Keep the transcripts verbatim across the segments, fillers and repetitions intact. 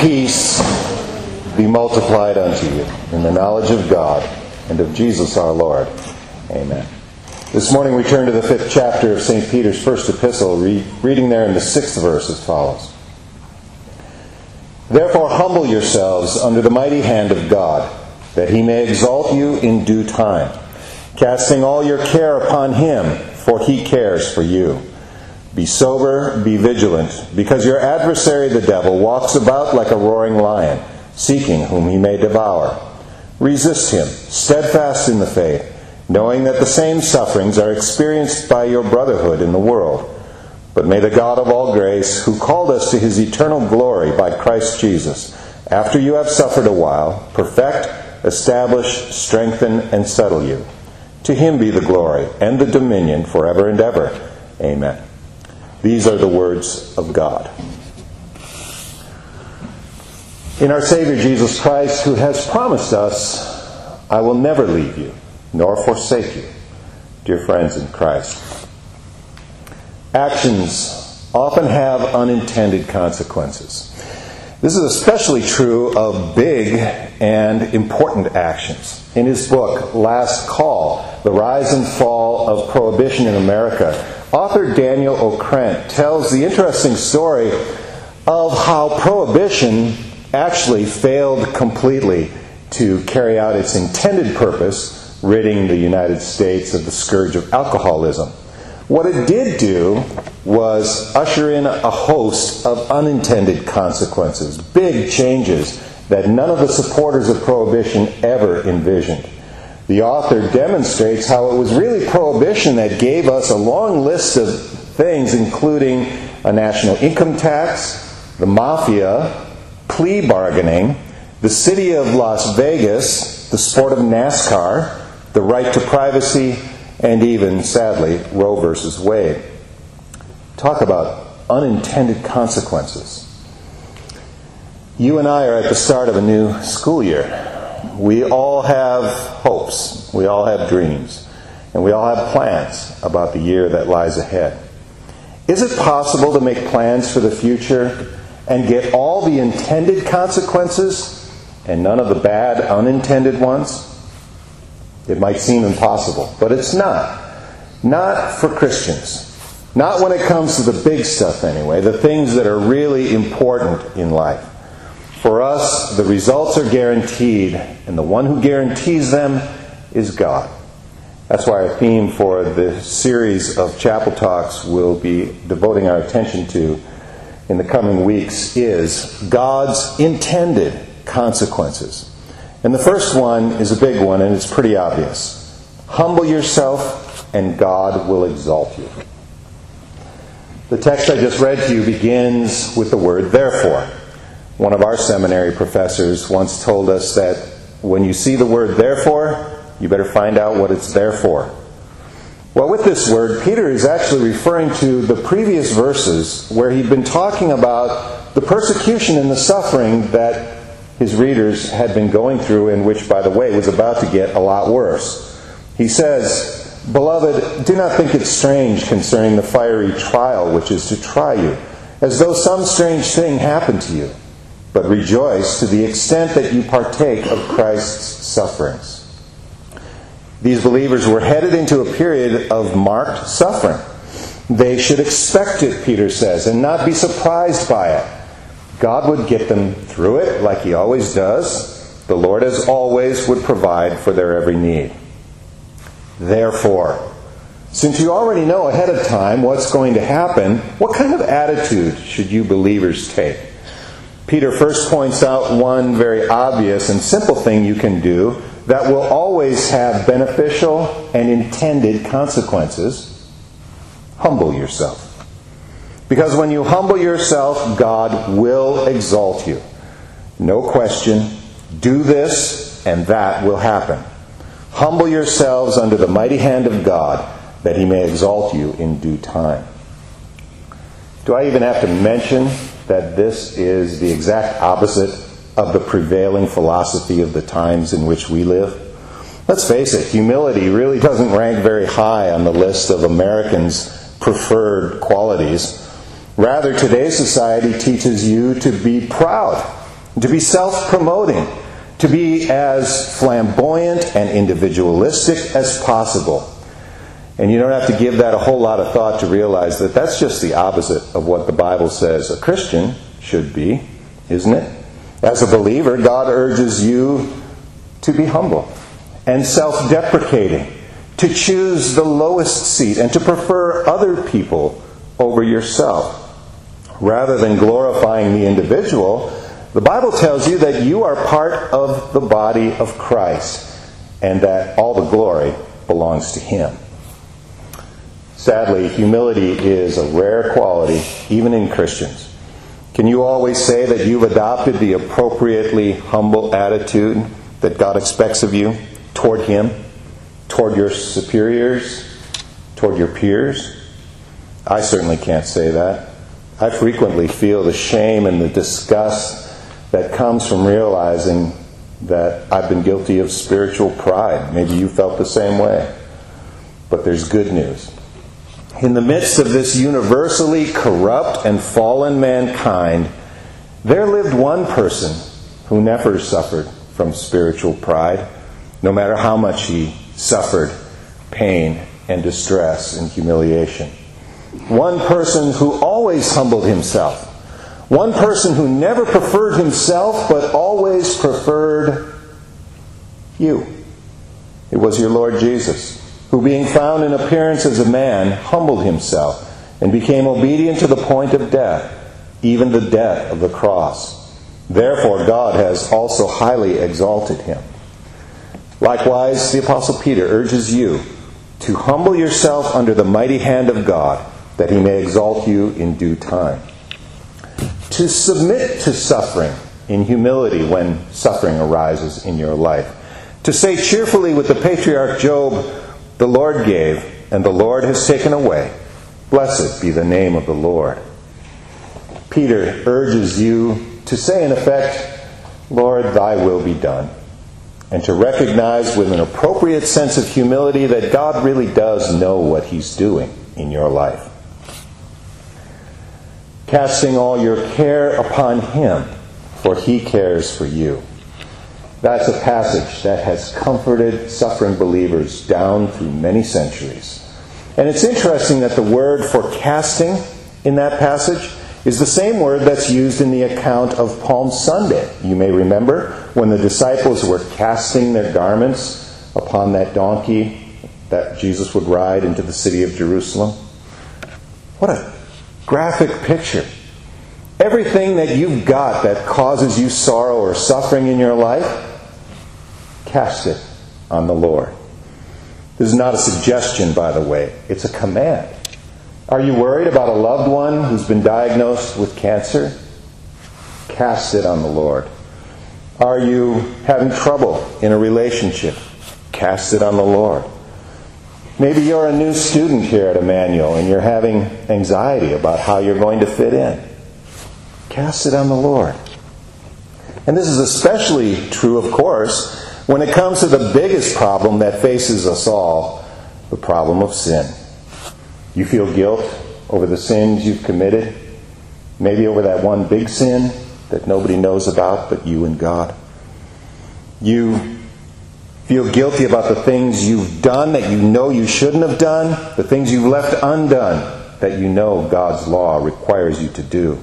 peace be multiplied unto you in the knowledge of God and of Jesus our Lord. Amen. This morning we turn to the fifth chapter of Saint Peter's first epistle, re- reading there in the sixth verse as follows. Therefore humble yourselves under the mighty hand of God, that he may exalt you in due time, casting all your care upon him, for he cares for you. Be sober, be vigilant, because your adversary the devil walks about like a roaring lion, seeking whom he may devour. Resist him, steadfast in the faith, knowing that the same sufferings are experienced by your brotherhood in the world. But may the God of all grace, who called us to his eternal glory by Christ Jesus, after you have suffered a while, perfect, establish, strengthen, and settle you. To him be the glory and the dominion forever and ever. Amen. These are the words of God. In our Savior Jesus Christ, who has promised us, I will never leave you, nor forsake you, dear friends in Christ. Actions often have unintended consequences. This is especially true of big and important actions. In his book, Last Call, The Rise and Fall of Prohibition in America, author Daniel Okrent tells the interesting story of how prohibition actually failed completely to carry out its intended purpose, ridding the United States of the scourge of alcoholism. What it did do was usher in a host of unintended consequences, big changes that none of the supporters of prohibition ever envisioned. The author demonstrates how it was really prohibition that gave us a long list of things, including a national income tax, the mafia, plea bargaining, the city of Las Vegas, the sport of NASCAR, the right to privacy, and even, sadly, Roe versus Wade. Talk about unintended consequences. You and I are at the start of a new school year. We all have hopes, we all have dreams, and we all have plans about the year that lies ahead. Is it possible to make plans for the future and get all the intended consequences and none of the bad unintended ones? It might seem impossible, but it's not. Not for Christians. Not when it comes to the big stuff anyway, the things that are really important in life. For us, the results are guaranteed, and the one who guarantees them is God. That's why our theme for the series of chapel talks we'll be devoting our attention to in the coming weeks is God's intended consequences. And the first one is a big one, and it's pretty obvious. Humble yourself, and God will exalt you. The text I just read to you begins with the word therefore. One of our seminary professors once told us that when you see the word therefore, you better find out what it's there for. Well, with this word, Peter is actually referring to the previous verses where he'd been talking about the persecution and the suffering that his readers had been going through, and which, by the way, was about to get a lot worse. He says, Beloved, do not think it strange concerning the fiery trial which is to try you, as though some strange thing happened to you, but rejoice to the extent that you partake of Christ's sufferings. These believers were headed into a period of marked suffering. They should expect it, Peter says, and not be surprised by it. God would get them through it like he always does. The Lord, as always, would provide for their every need. Therefore, since you already know ahead of time what's going to happen, what kind of attitude should you believers take? Peter first points out one very obvious and simple thing you can do that will always have beneficial and intended consequences. Humble yourself. Because when you humble yourself, God will exalt you. No question. Do this, and that will happen. Humble yourselves under the mighty hand of God, that he may exalt you in due time. Do I even have to mention that this is the exact opposite of the prevailing philosophy of the times in which we live? Let's face it, humility really doesn't rank very high on the list of Americans' preferred qualities. Rather, today's society teaches you to be proud to be self-promoting, to be as flamboyant and individualistic as possible. And you don't have to give that a whole lot of thought to realize that that's just the opposite of what the Bible says a Christian should be, isn't it? As a believer, God urges you to be humble and self-deprecating, to choose the lowest seat and to prefer other people over yourself. Rather than glorifying the individual, the Bible tells you that you are part of the body of Christ and that all the glory belongs to Him. Sadly, humility is a rare quality, even in Christians. Can you always say that you've adopted the appropriately humble attitude that God expects of you toward Him, toward your superiors, toward your peers? I certainly can't say that. I frequently feel the shame and the disgust that comes from realizing that I've been guilty of spiritual pride. Maybe you felt the same way. But there's good news. In the midst of this universally corrupt and fallen mankind, there lived one person who never suffered from spiritual pride, no matter how much he suffered pain and distress and humiliation. One person who always humbled himself. One person who never preferred himself, but always preferred you. It was your Lord Jesus, who being found in appearance as a man, humbled himself and became obedient to the point of death, even the death of the cross. Therefore God has also highly exalted him. Likewise, the Apostle Peter urges you to humble yourself under the mighty hand of God, that He may exalt you in due time. To submit to suffering in humility when suffering arises in your life. To say cheerfully with the patriarch Job, "The Lord gave, and the Lord has taken away. Blessed be the name of the Lord." Peter urges you to say in effect, "Lord, thy will be done." And to recognize with an appropriate sense of humility that God really does know what He's doing in your life. Casting all your care upon Him, for He cares for you. That's a passage that has comforted suffering believers down through many centuries. And it's interesting that the word for casting in that passage is the same word that's used in the account of Palm Sunday. You may remember when the disciples were casting their garments upon that donkey that Jesus would ride into the city of Jerusalem. What a graphic picture. Everything that you've got that causes you sorrow or suffering in your life, cast it on the Lord. This is not a suggestion, by the way. It's a command. Are you worried about a loved one who's been diagnosed with cancer? Cast it on the Lord. Are you having trouble in a relationship? Cast it on the Lord. Maybe you're a new student here at Emmanuel and you're having anxiety about how you're going to fit in. Cast it on the Lord. And this is especially true, of course, when it comes to the biggest problem that faces us all, the problem of sin. You feel guilt over the sins you've committed, maybe over that one big sin that nobody knows about but you and God. You feel guilty about the things you've done that you know you shouldn't have done, the things you've left undone that you know God's law requires you to do.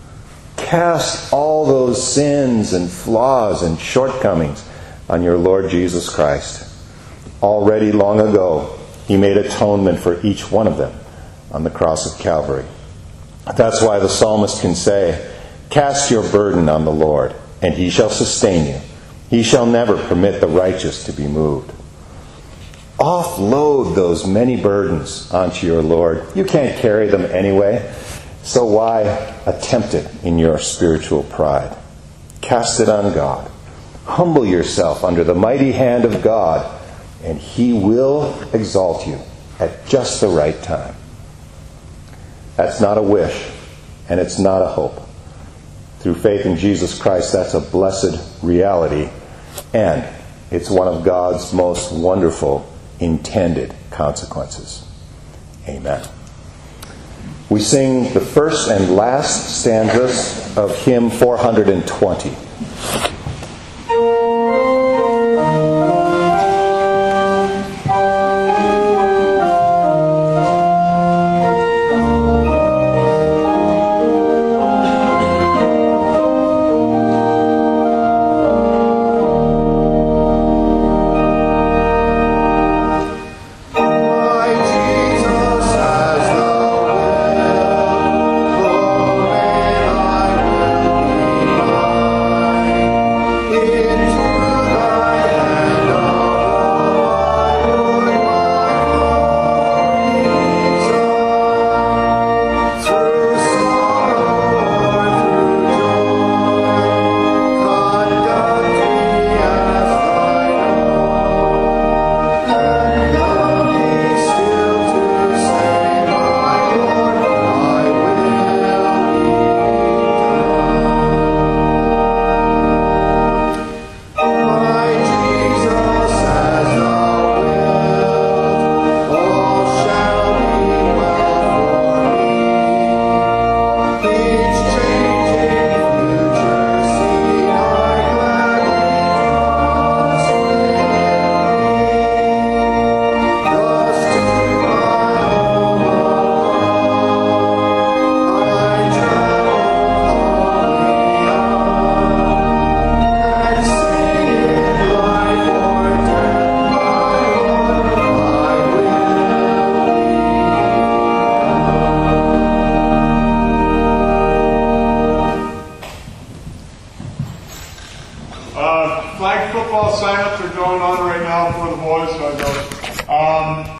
Cast all those sins and flaws and shortcomings on your Lord Jesus Christ. Already long ago, He made atonement for each one of them on the cross of Calvary. That's why the psalmist can say, "Cast your burden on the Lord, and He shall sustain you. He shall never permit the righteous to be moved." Offload those many burdens onto your Lord. You can't carry them anyway, so why attempt it in your spiritual pride? Cast it on God. Humble yourself under the mighty hand of God, and He will exalt you at just the right time. That's not a wish, and it's not a hope. Through faith in Jesus Christ, that's a blessed reality, and it's one of God's most wonderful intended consequences. Amen. We sing the first and last stanzas of hymn four hundred twenty. Um,